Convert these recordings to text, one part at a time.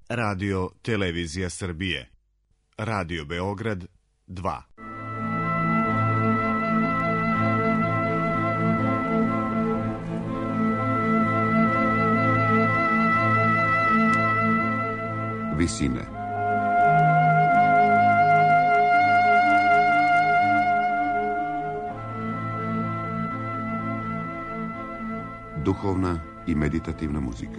Radio Televizija Srbije. Radio Beograd 2. Visine. Duhovna i meditativna muzika.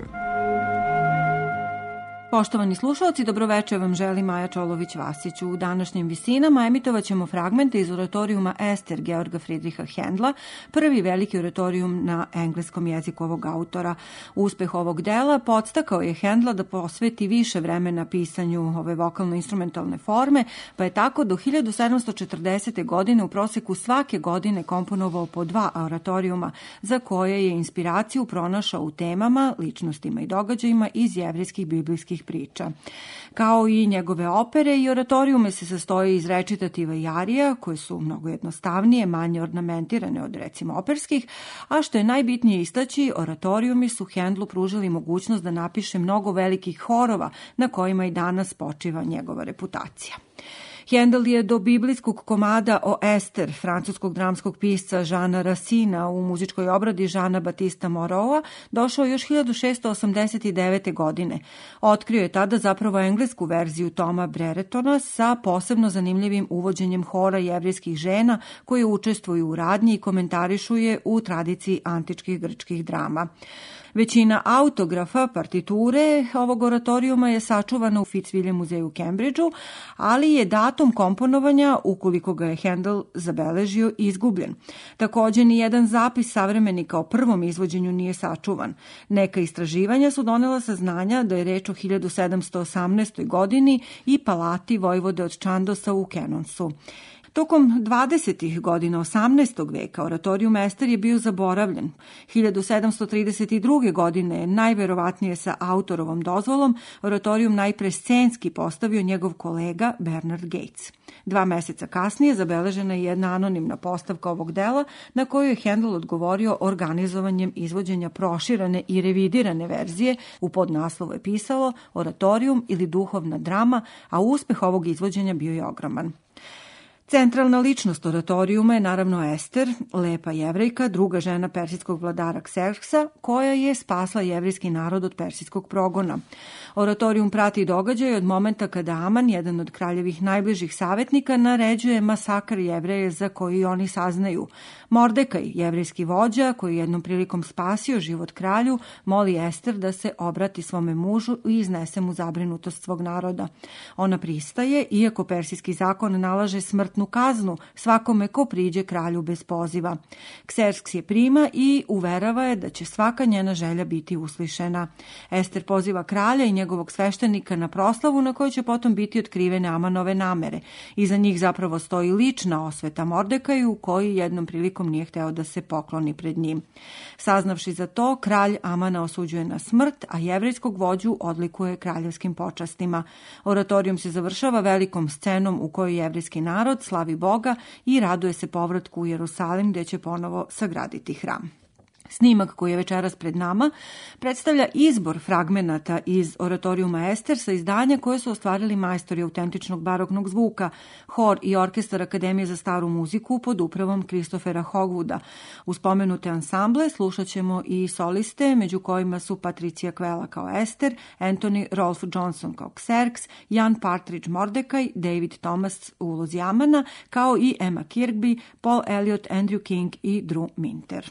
Poštovani slušalci, dobroveče vam želi Maja Čolović-Vasić. U današnjim visinama emitovat ćemo fragmente iz oratorijuma Ester Georga Friedricha Händla, prvi veliki oratorijum na engleskom jeziku ovog autora. Uspeh ovog dela podstakao je Händla da posveti više vremena pisanju ove vokalno-instrumentalne forme, pa je tako do 1740. godine u proseku svake godine komponovao po 2 oratorijuma, za koje je inspiraciju pronašao u temama, ličnostima i događajima iz jevrejskih biblijskih priča. Kao i njegove opere i oratorijume se sastoje iz recitativa i arija, koje su mnogo jednostavnije, manje ornamentirane od recimo operskih, a što je najbitnije istaći, oratorijumi su Händlu pružili mogućnost da napiše mnogo velikih horova na kojima i danas počiva njegova reputacija. Händel je do biblijskog komada o Ester, francuskog dramskog pisca Jeana Racina u muzičkoj obradi Jeana Batista Moreau došao još 1689. godine. Otkrio je tada zapravo englesku verziju Toma Breretona sa posebno zanimljivim uvođenjem hora jevrejskih žena koje učestvuju u radnji i komentarišu je u tradiciji antičkih grčkih drama. Većina autografa, partiture ovog oratorijuma je sačuvana u Fitzwilliam muzeju u Cambridgeu, ali je datum komponovanja, ukoliko ga je Händel zabeležio, izgubljen. Također, ni jedan zapis savremenika o prvom izvođenju nije sačuvan. Neka istraživanja su donela saznanja da je reč o 1718. godini i palati vojvode od Chandosa u Kenonsu. Tokom 20. godina 18. veka oratorijum Ester je bio zaboravljen. 1732. godine, najverovatnije sa autorovom dozvolom, oratorijum najpre scenski postavio njegov kolega Bernard Gates. 2 meseca kasnije zabeležena je jedna anonimna postavka ovog dela na koju je Händel odgovorio organizovanjem izvođenja proširane i revidirane verzije. U podnaslovu je pisalo oratorijum ili duhovna drama, a uspeh ovog izvođenja bio je ogroman. Centralna ličnost oratorijuma je naravno Ester, lepa jevrejka, druga žena persijskog vladara Kserksa, koja je spasla jevrejski narod od persijskog progona. Oratorijum prati događaj od momenta kada Aman, jedan od kraljevih najbližih savjetnika, naređuje masakr Jevreje za koji oni saznaju. Mordekaj, jevrejski vođa, koji jednom prilikom spasio život kralju, moli Ester da se obrati svome mužu i iznese mu zabrinutost svog naroda. Ona pristaje, iako persijski zakon nalaže smrtnu kaznu svakome ko priđe kralju bez poziva. Kserks je prima i uverava je da će svaka njena želja biti uslišena. Ester poziva kralja i njegovog sveštenika na proslavu na kojoj će potom biti otkrivene Amanove namere. Iza njih zapravo stoji lična osveta Mordekaju, koji jednom prilikom nije hteo da se pokloni pred njim. Saznavši za to, kralj Amana osuđuje na smrt, a jevrejskog vođu odlikuje kraljevskim počastima. Oratorijum se završava velikom scenom u kojoj jevrejski narod slavi Boga i raduje se povratku u Jerusalim, gdje će ponovo sagraditi hram. Snimak koji je večeras pred nama predstavlja izbor fragmenata iz oratorijuma Ester sa izdanja koje su ostvarili majstori autentičnog baroknog zvuka, hor i orkestar Akademije za staru muziku pod upravom Christophera Hogwooda. Uz spomenute ansamble slušat ćemo i soliste, među kojima su Patricia Quella kao Ester, Anthony Rolf Johnson kao Kserks, Jan Partridge Mordecai, David Thomas u ulozi Amana, kao i Emma Kirkby, Paul Elliott, Andrew King i Drew Minter.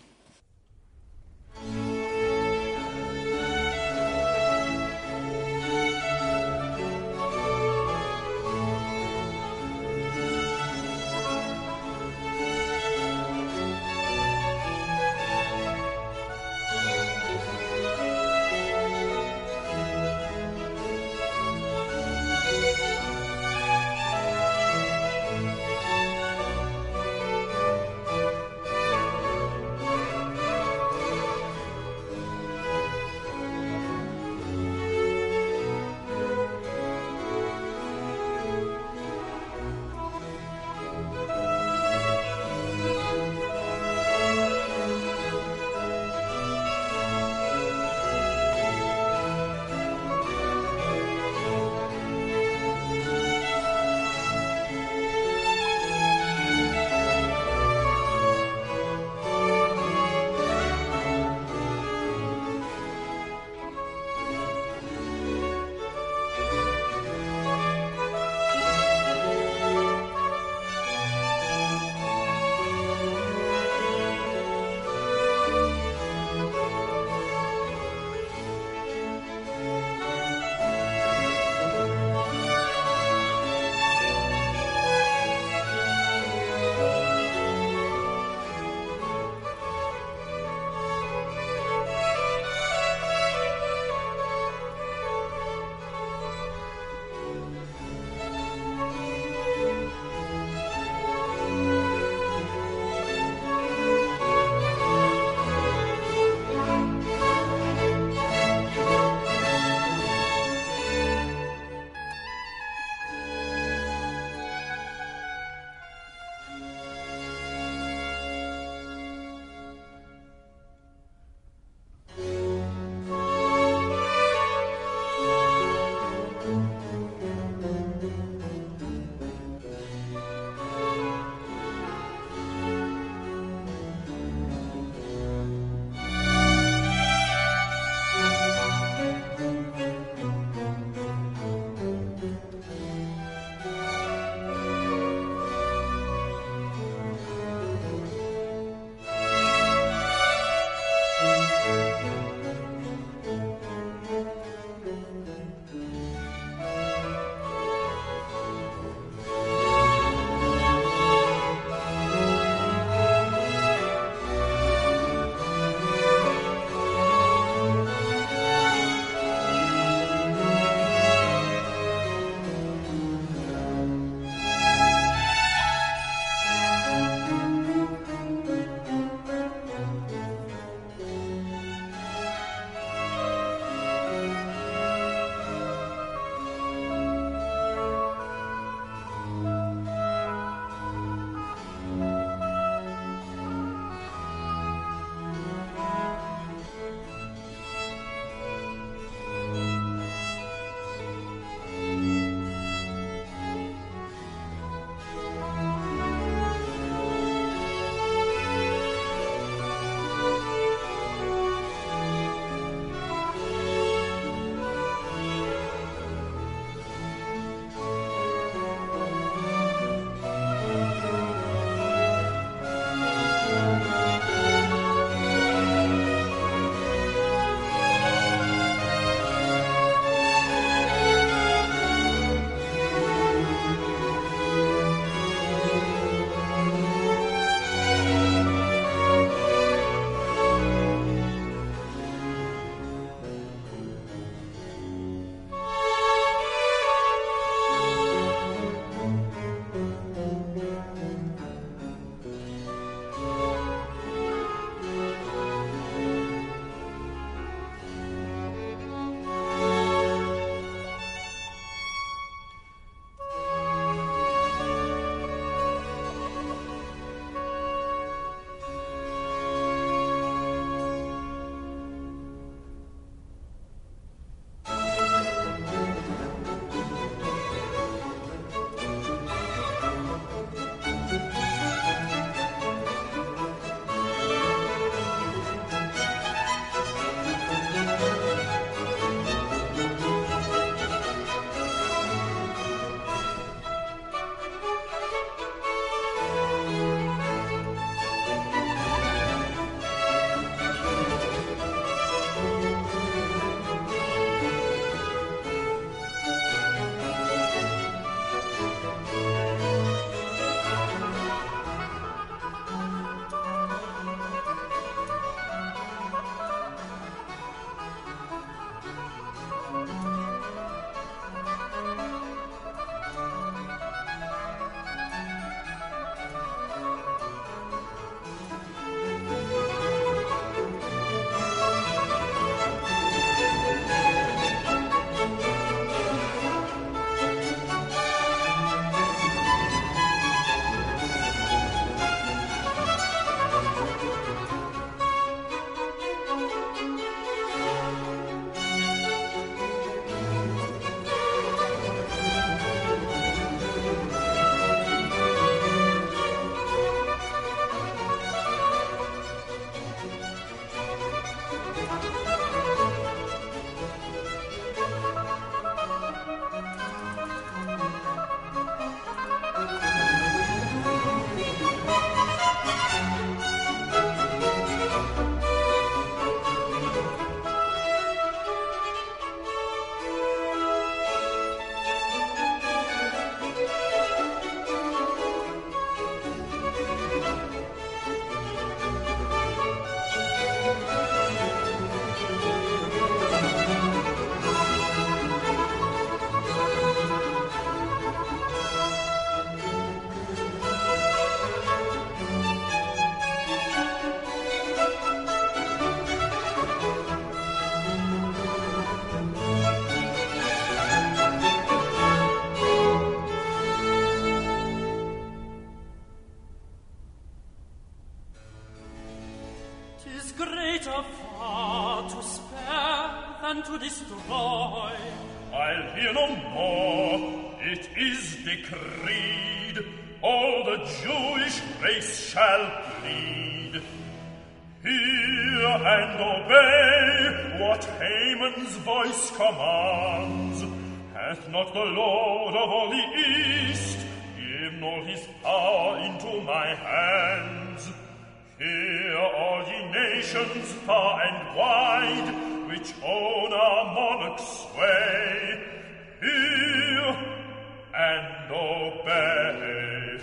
fear no more. It is decreed, all the Jewish race shall bleed. Hear and obey what Haman's voice commands. Hath not the Lord of all the East given all his power into my hands? Hear all ye nations far and wide, which own our monarch's sway. Hear and obey.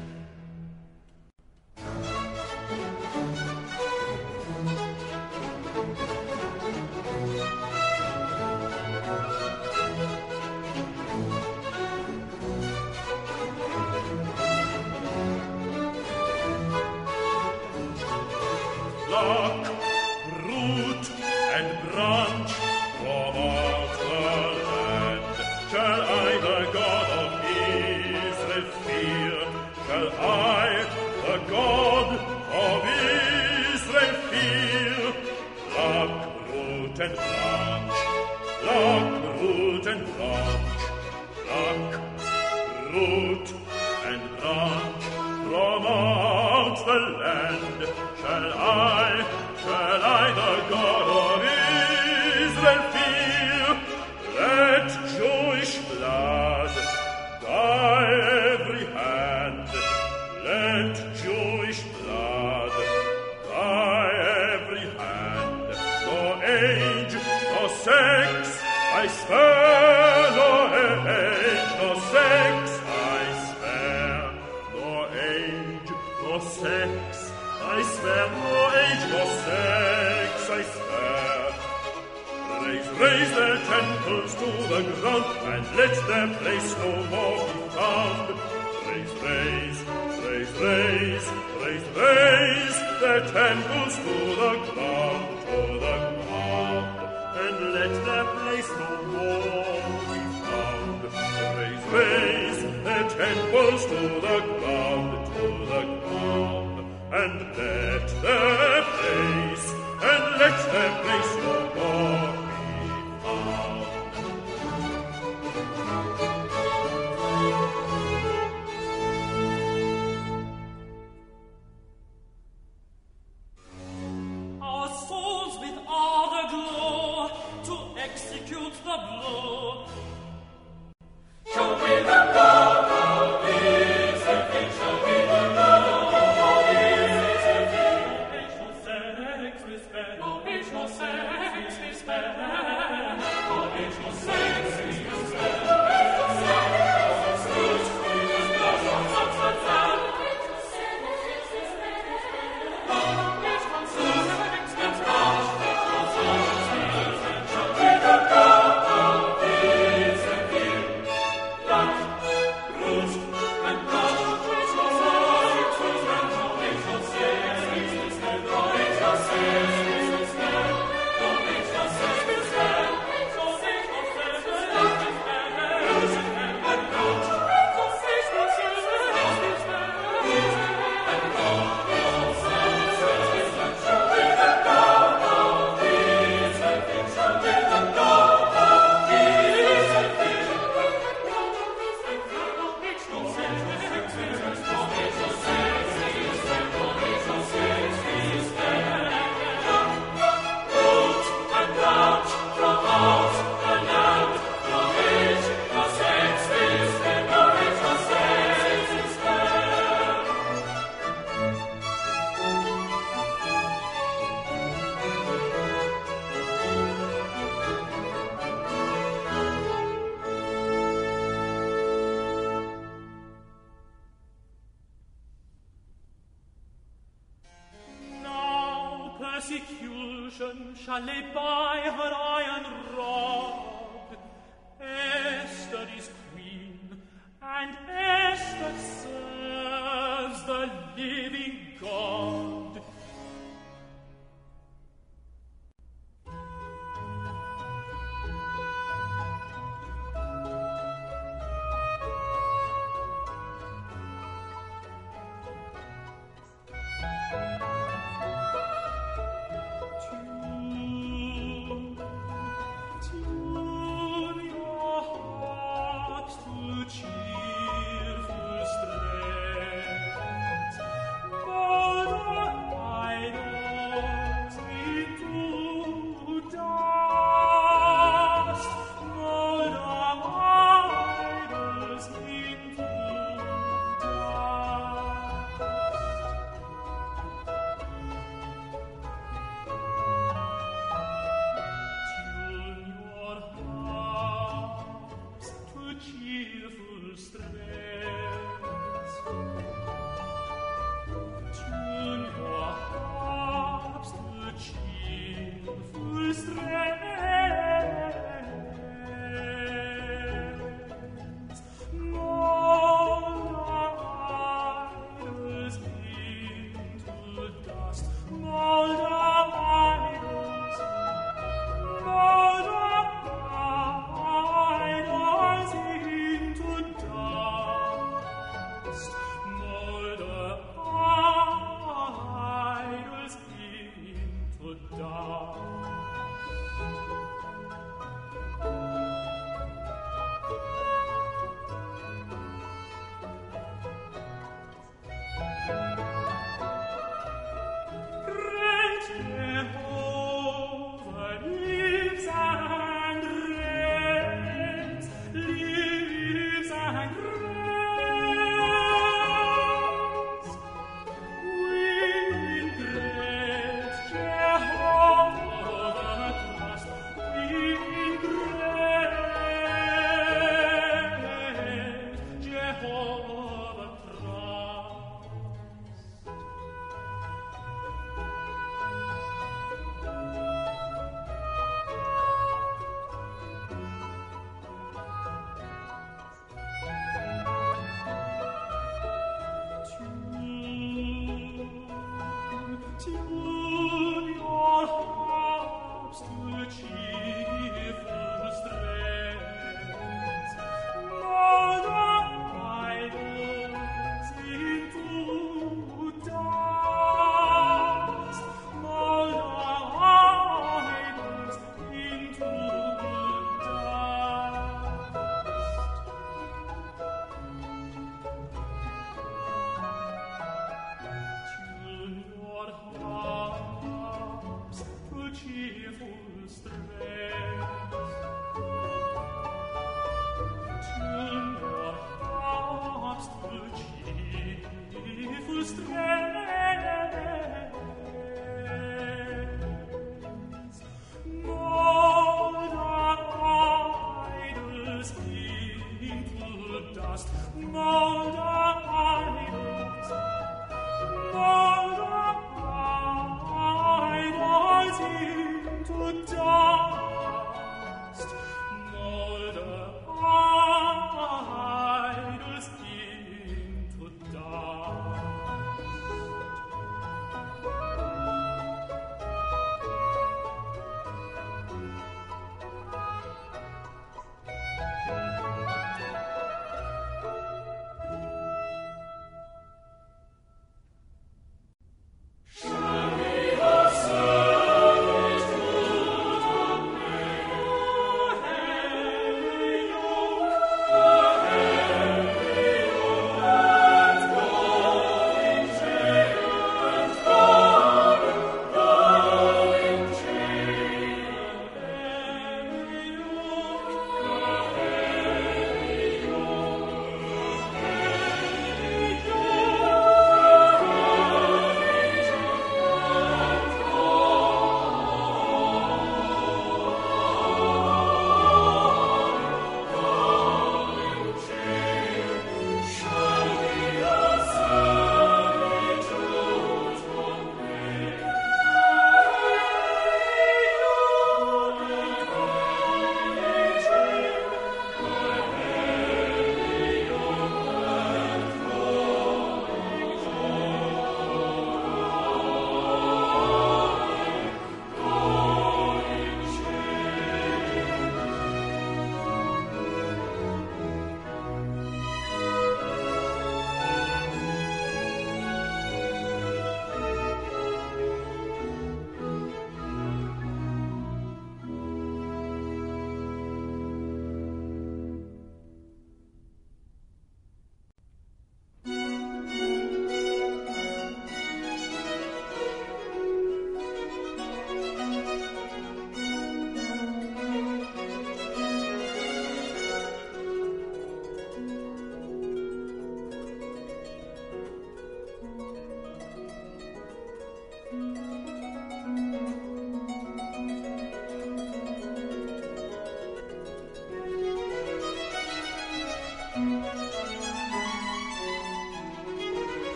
Pluck, root, and branch from out the land. Shall I, the God of Israel, fear? Shall I, the God of Israel, fear? Pluck, root, and branch. Pluck, root, and branch. Pluck, root, and branch from out the land. Shall I, the God of Israel, fear? Let Jewish blood dye every hand. Let Jewish blood dye every hand. No age, no sex, I spare. No age, no sex, I spare. No age, no sex, I spare. No age, no sex, I spare. Raise their temples to the ground, and let their place no more be found. Raise their temples to the ground, and let their place no more be found. Raise their temples to the ground, and let their place, no more be found. Our souls with ardor glow to execute the blow. Shall we the God of Israel, shall we the God of Israel? No age, no sex, we spare. No age, no sex, we spare. Persecution shall lay by her iron rod. Esther is queen, and Esther serves the living God. To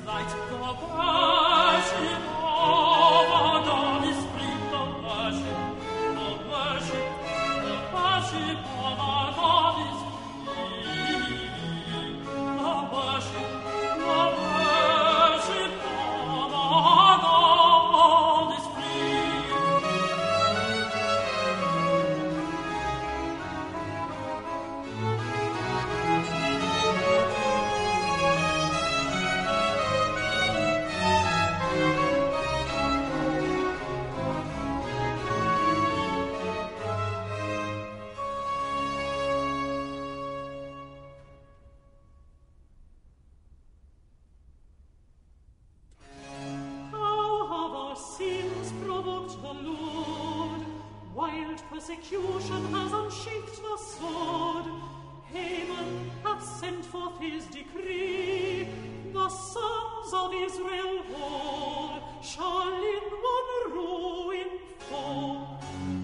Persecution has unsheathed the sword. Haman hath sent forth his decree. The sons of Israel all shall in one ruin fall.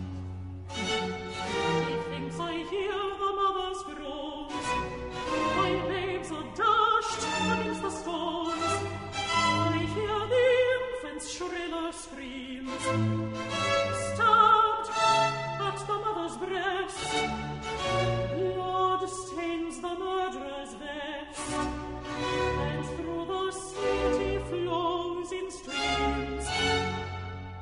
Methinks I hear the mother's groans. My babes are dashed against the stones. I hear the infant's shriller screams. Stabbed at the mother's breast, blood stains the murderer's vest, and through the city flows in streams.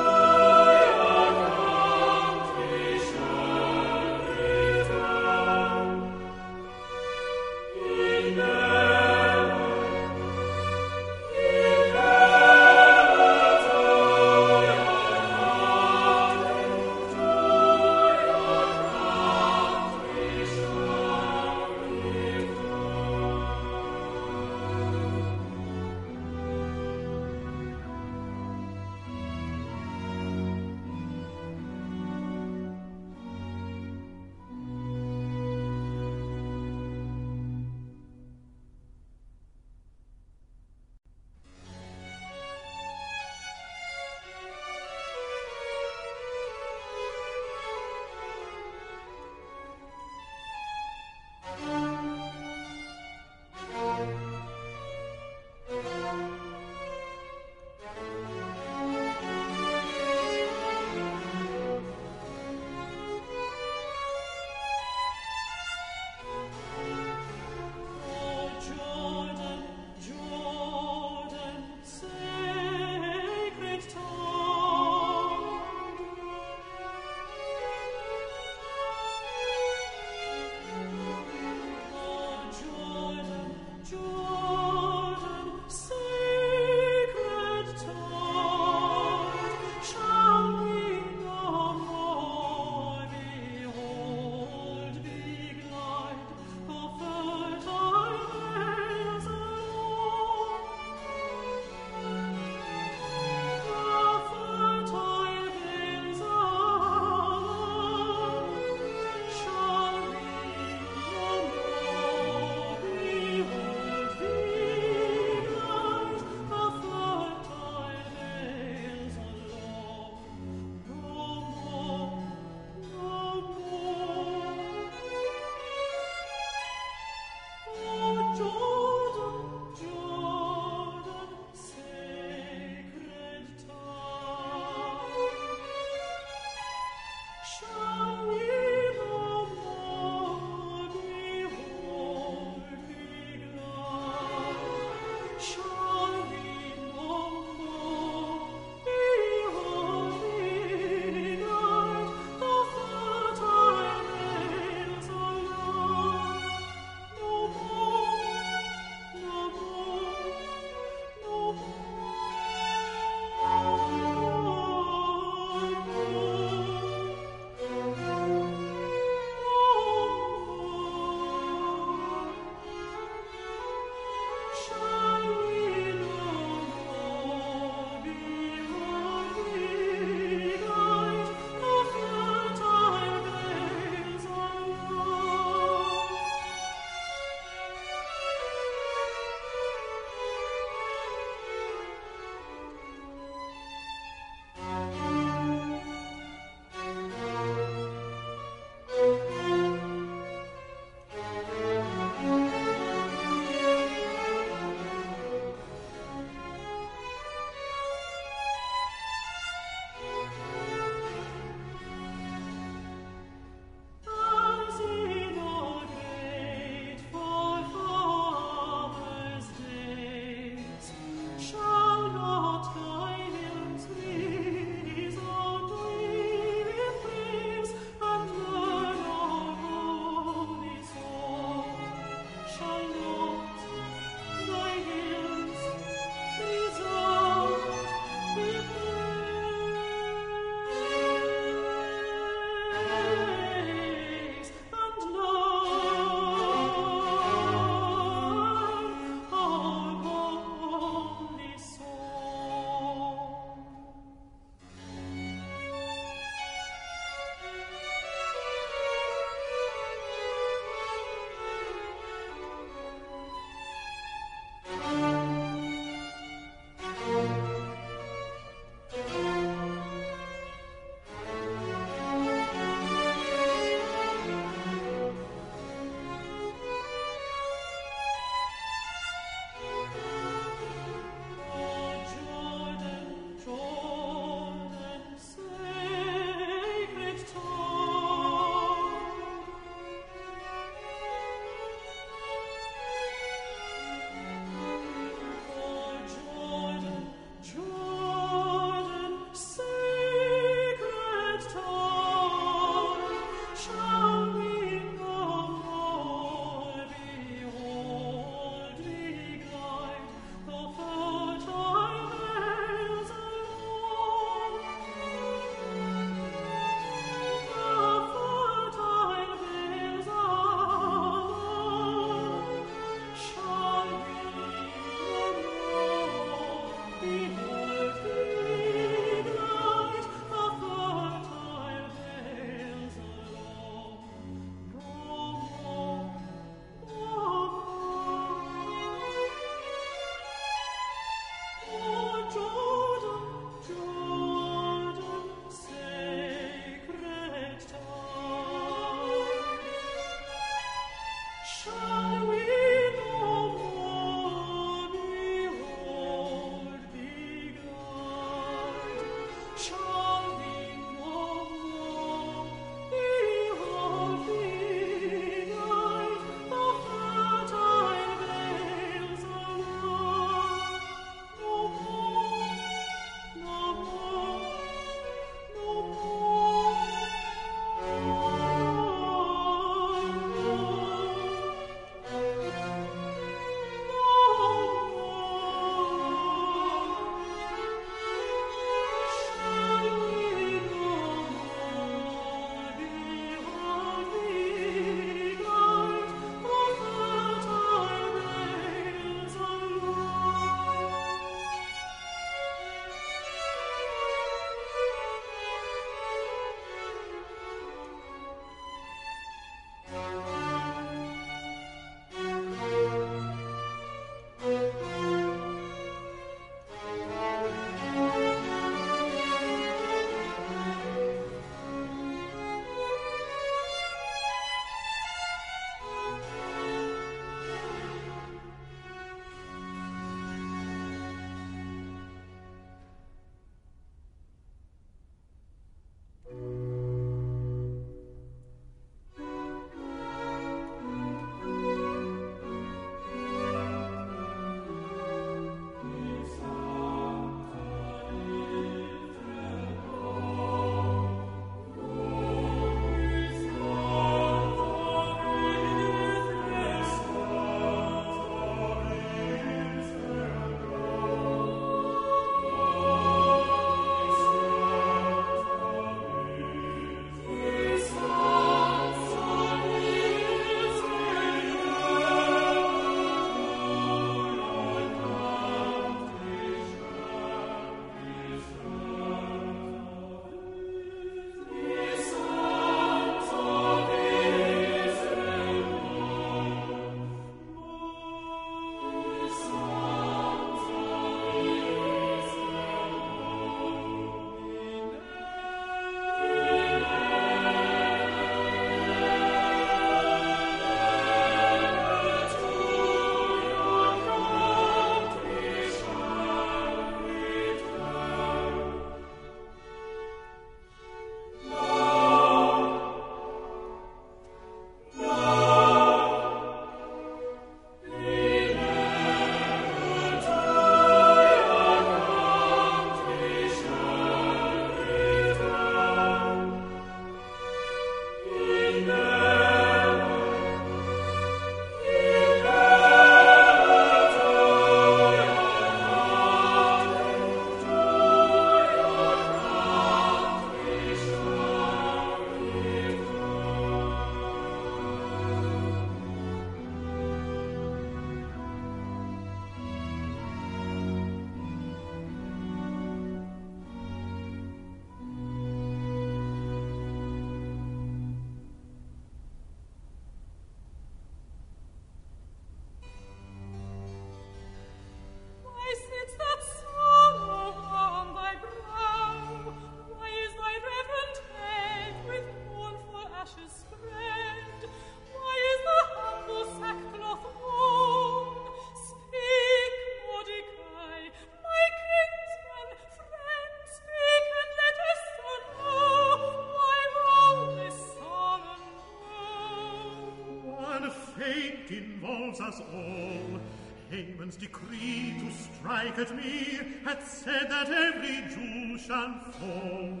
holds us all. Haman's decree to strike at me hath said that every Jew shall fall.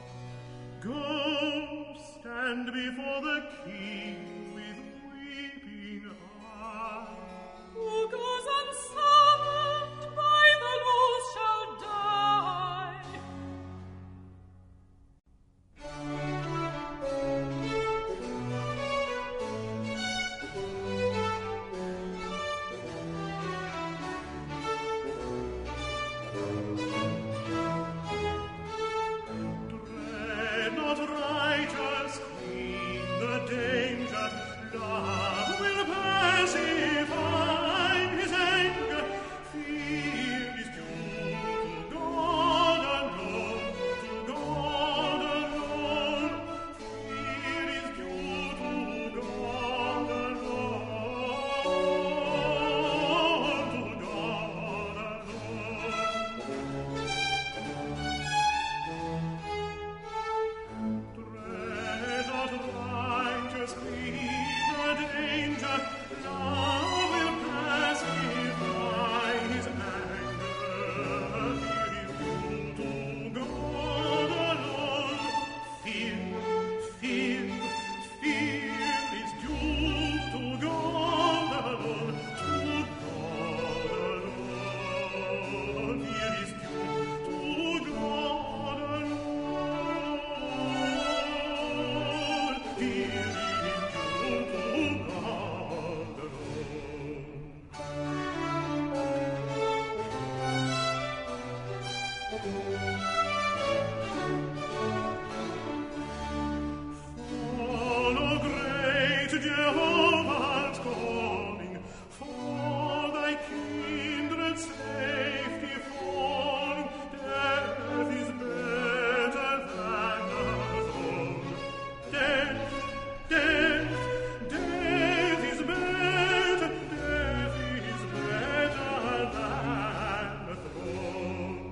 Go, stand before the king with weeping eyes. Who goes unsummoned by the laws shall die. Dread not righteous queen the danger, love will pacify his anger. Fear is due to God alone, to God alone. Fear is due to God alone, to God alone. Dread not righteous queen the danger, love will pacify his anger. Fear is due to God alone. Fear is due to God alone, to God alone. Fear is due to God alone. Fear is due to God Follow great Jehovah's calling, for thy kindred's safety falling. Death is better than the throne. Death is better than the throne.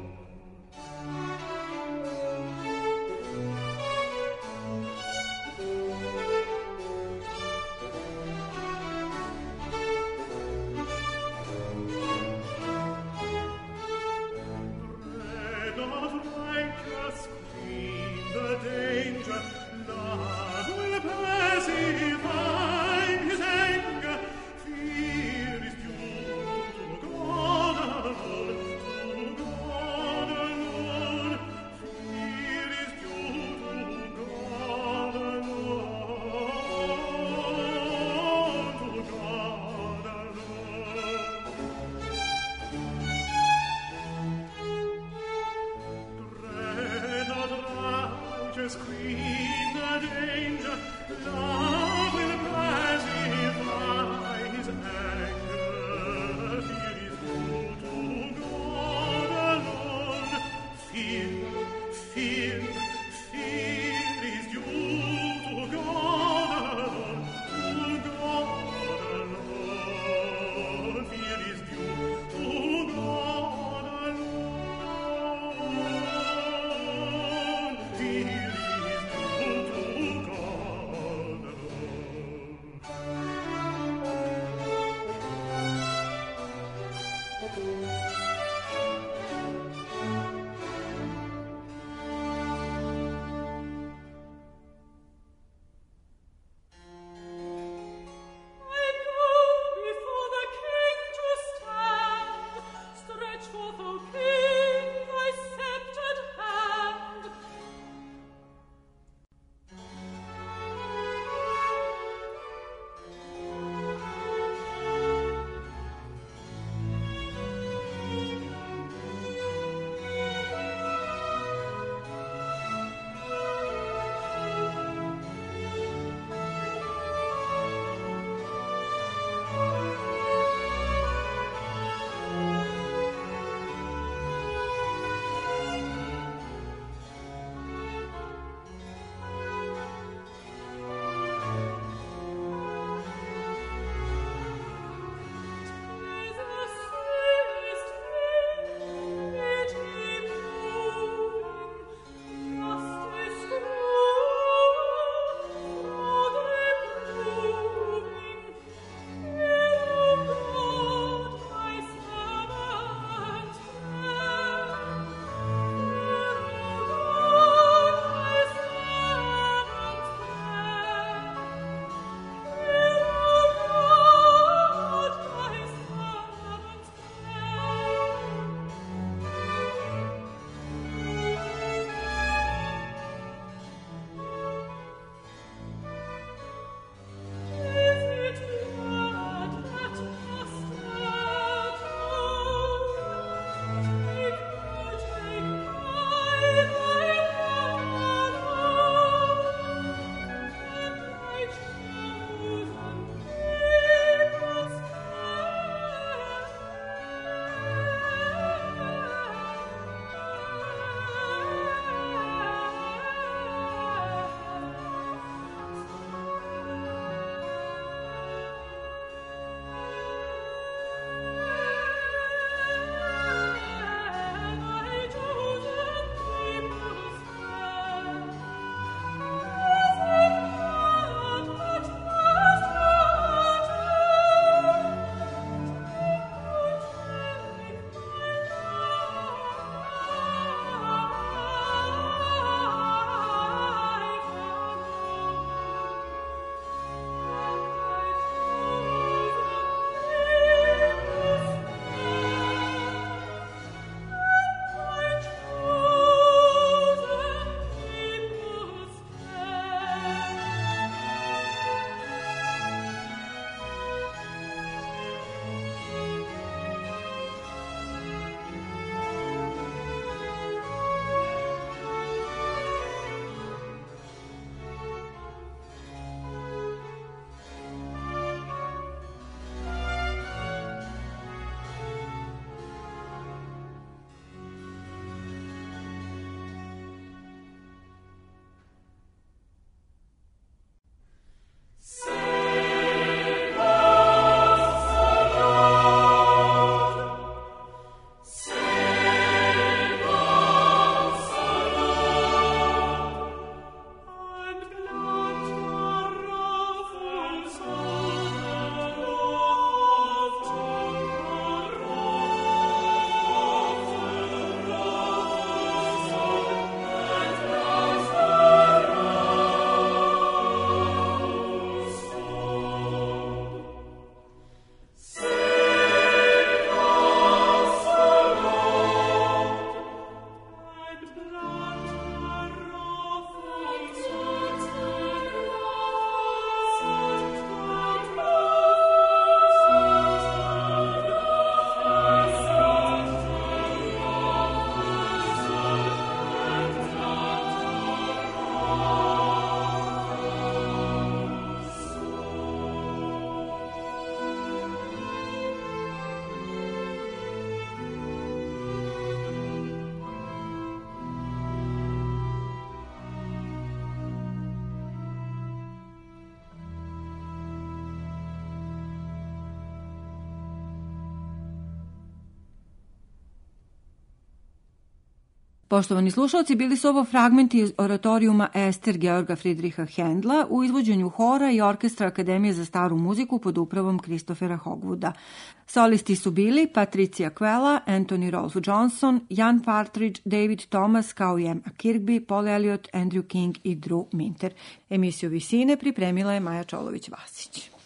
Dread not righteous queen the danger, love will pacify his anger. Fear is due to God alone, to God alone. Fear is due to God alone, to God alone. Dread not righteous queen the danger, love will pacify his anger. Fear is due to God alone. Fear is due to God alone, to God alone. Fear is due to God alone. Fear is due to God Poštovani slušalci, bili su ovo fragmenti iz oratorijuma Ester Georga Friedricha Händla u izvođenju hora i orkestra Akademije za staru muziku pod upravom Christophera Hogwooda. Solisti su bili Patricia Quella, Anthony Rolfe Johnson, Jan Partridge, David Thomas kao i Emma Kirkby, Paul Elliott, Andrew King i Drew Minter. Emisiju Visine pripremila je Maja Čolović-Vasić.